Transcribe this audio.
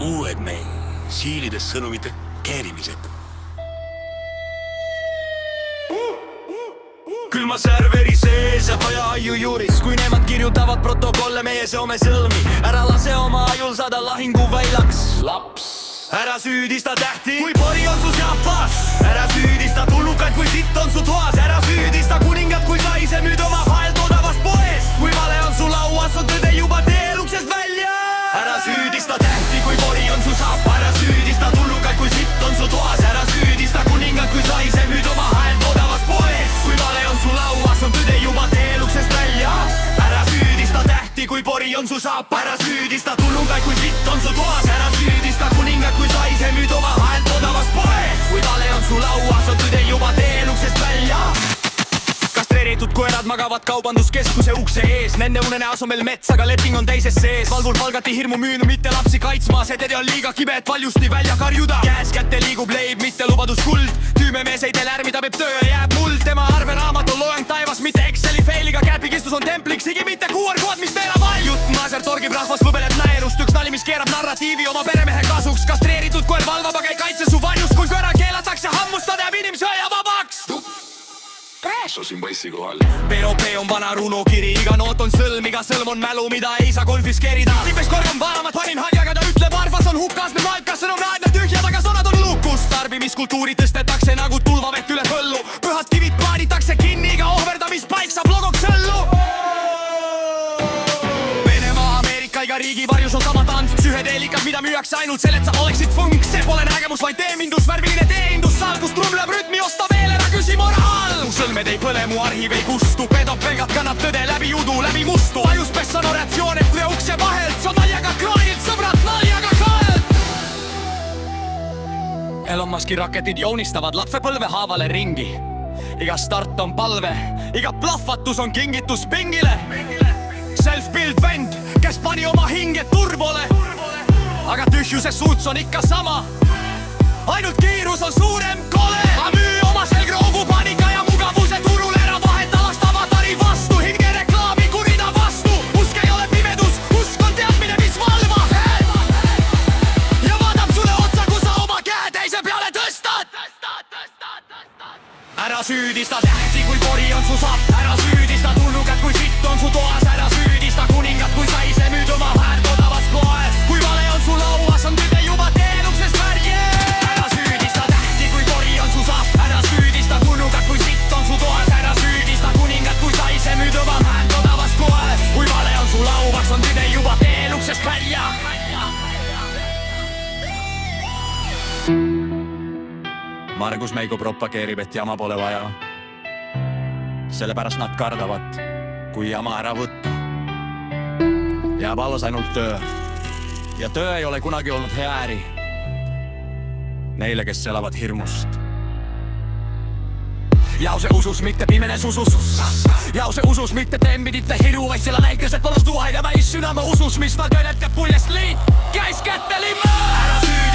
uued meil siilides sõnumite keerimised. Külma serveri sees ja paja aiu juuris, kui nemad kirjutavad protokolle, meie seome sõlmi. Ära lase oma ajul saada lahinguväljaks, laps. Ära süüdista tähti, kui pori on su seapas. Ära süüdista tulnukaid, kui sitt on su toas. Ära süüdista kuningat, kui sa ise müüd oma vahelt odavast poes. Kui vale on su lauas, on tõde juba teel uksest välja. Ära süüdista tähti, kui pori on su saap. Ära süüdista tulnukaid, kui sitt on su toas. Ära süüdista kuningat, kui sa ise müüd oma vahelt odavast poes. Kui vale on su lauas, on tõde juba teel uksest välja. Ära süüdista tähti, kui pori on su saap. Ära süüdista tulnukaid, kui sitt on su toas. Ära süüdista kuningat, kui sa ise müüd oma vahelt odavast poes. Kui vale on su lauas, on tõde juba teel uksest välja. Kastreeritud koerad magavad kaubanduskeskuse ukse ees. Nende unene asemel mets, aga leping on teises sees. Valvul palgati hirmu müünu, mitte lapsi kaitsma. See tede on liiga kibe, et valjusti välja karjuda. Käes kätte liigub leib, mitte lubadus kuld. Tüümemees ei tee lärmi, ta peab töö ja jääb muld. Tema arveraamat on loeng taevas, mitte Exceli failiga. Käpigistus on templiks, higi mitte QR-kood, mis meelab all. Jutt maaser torgib rahvas, võbeleb naerust. Üks nali, mis keerab narratiivi oma peremehe kasuks. Kastreeritud koer valvab, aga ei kaitse su varjus. Kui koera keelatakse hammust, ta teeb inimsööja vabaks. Siin passi kohal. POP on vana runokiri, iga noot on sõlm, iga sõlm on mälu, mida ei saa konfiskeerida. Tipes korjam varamat, panin haljaga, ta ütleb arvas on hukas, me malkas, sõnum naedneb tühja, taga sõnad on lukus. Tarbimiskultuuri tõstetakse nagu tulvavett üle põllu. Pühad kivid paaditakse kinni, iga ohverdamispaik saab logoks sõllu. Venemaa, Ameerika, iga riigi varjus on sama tants. Psühedeelikas, mida müüakse ainult selle, et sa oleksid funk. See pole nägemus, vaid teemindus, värviline teeindus. Saal, kus trumleb rütmi, osta veel, ära küsi moraal. Mu sõlmed ei põle, mu arhiiv ei kustu. Pedopelgad kannab tõde läbi udu, läbi mustu. Ajuspess on oratsioon, et tule ukse vahelt. See on naljaga kraanilt, sõbrad, naljaga kaelt. Elon Muski raketid joonistavad lapsepõlve haavale ringi. Iga start on palve, iga plahvatus on kingitus pingile. Self-build vend, kes pani oma hinge turbole. Aga tühjuse suuts on ikka sama. Ainult kiirus on suurem kole. Ma müü oma selgroogu panika ja mugavuse turule. Ära vaheta last avatari vastu. Hinge reklaami kurida vastu. Usk ei ole pimedus, usk on teadmine, mis valvab. Ja vaadab sulle otsa, kui sa oma käe teise peale tõstad. Ära süüdista tähti, kui pori on su sapp. Ära süüdista tulnukat, kui sitt on su toas. Ära süüdista kuningat, kui sa ise müüd oma väärt odavast koes. Kui vale on su lauas, on tüde juba teel uksest värje. Ära süüdista tähti, kui pori on su sapp. Ära süüdista tulnukat, kui sitt on su toas. Ära süüdista kuningat, kui sa ise müüd oma väärt odavast koes. Kui vale on su lauas, on tüde juba teel uksest välja. Margus Meigo propageerib, et jama pole vaja. Sellepärast nad kardavad, kui jama ära võtta. Jääb alles ainult töö. Ja töö ei ole kunagi olnud hea äri neile, kes elavad hirmust. Jause usus, mitte pimenes usus. Jause usus, mitte tembidite hiru, vaid sillä näikõset valus tuhaid ja väis sünäma usus, mis nad öeldab puljest liit. Käis kätte lima! Ära süüdi!